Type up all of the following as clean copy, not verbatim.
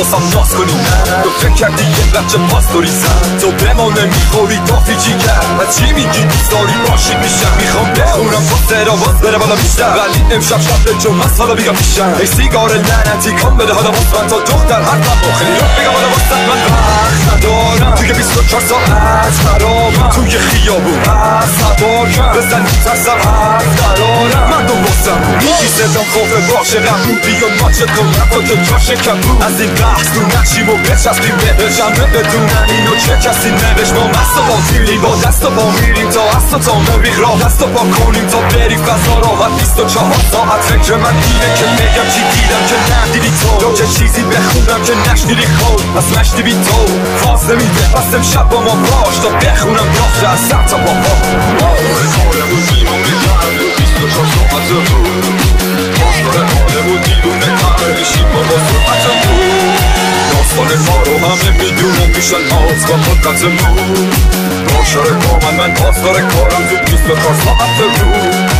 واسم ناز کنی نه تو فکر کردی یه بچه پاستوری زن تو به ما نمیخوری دافی چی کرد و چی میگی دوستاری باشی میشم میخوام بخونم پستر آواز بره بالا بیشتر ولی امشب شب جمعه است حالا بیگم میشم ای سیگار لعنتی کن بده حالا واسم تا دختر حتما بخیلی رو بگم حالا واسم من وقت ندارم توی 24 ساعت خرابم توی خیابون از هوارم بزن میترسم حرف ندارم مردم واسم میگی صدام خوبه باشه قبولی و ماچه کنم تا که جاشه کبود از این بحث رو نقشیم و بچسبیم بهش همه بدونن اینو چه کسی نوشت ما مست و با میریم با دست و با میریم تا اصلا تا مریخ را دست و با کنیم تا بری فضا راحت 24 ساعت فکر من اینه که بگم چی دیدم که ندیدی تو یا که چیزی بخونم که نشنیدی خود پس مشتی بی تو فاز نمیده پس امشب با ما باش تا بخونم راست از سر تا با ما کارمون دیوونه کرد 24 ساعت بود داستان کارمون دیوونه کرد میشیم با سرعت بود داستان ما رو همه میدونن میشن هاز با قدرتمون باشاره با من پاسدار کارم تو 24 ساعت بود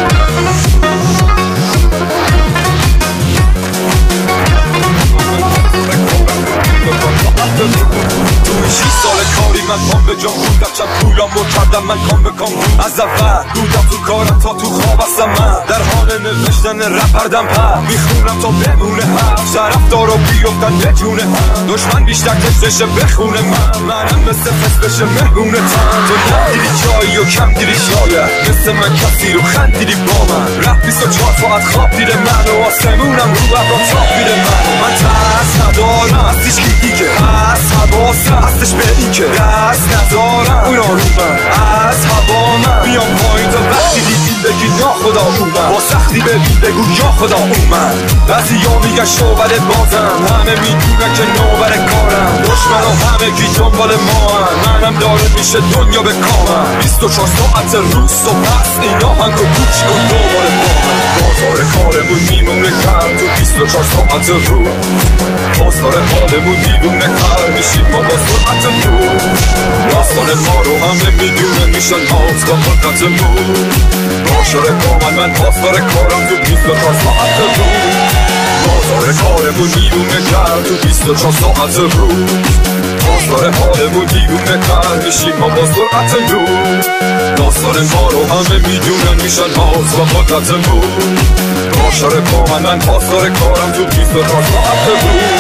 توی 6 سال کاری من کام به جام خوندم چند پولام رو کردم من کام به کام از اول بودم تو کارم تا تو خواب هستم من در حال نوشتن رپ هردم پر میخونم تا بمونه حرف طرفدار رو بیفتن به جونه هم دشمن بیشتر کسشه بخونه منم مثل فسبشه مهمونه تن تو ندیدی جایی و کم دیدی شاید مثل من کسی رو خندیدی با من رپ 24 ساعت خواب دیده من و آسمونم رو ابرا تاب میده من ترس ندارم از هیچ کی دیگه از حواسم هستش به این که دست ندارم اونا رو من از هوا من بیام پایین تا وقتی دیدیم بگی ناخدا اومد با سختی ببین بگو یا خدا اومد بعضی ها میگن شوبر بازم همه میدونن که نوبر کارم دشمن و همه گی دنبال ما هم منم داره میشه دنیا به کامم 24 ساعت روز و پس اینا هنگ و گوش کن دوباره با من بازار کارمون میمونه کم تو 24 ساعت روز بازار کارمون میمونه کم میشیم با سرعت روز داستان ما رو همه میدونن میشن هاز با قدرتمون باشاره با من پاسدار کارم تو 24 ساعت روز بازار کارمون میمونه کم تو 24 ساعت روز بازار حالمون دیوونه تر میشیم ما با سرعت روز داستان ما رو همه میدونن میشن هاز و قدرتمون باشاره با من پاسدار کارم تو 24 ساعت روز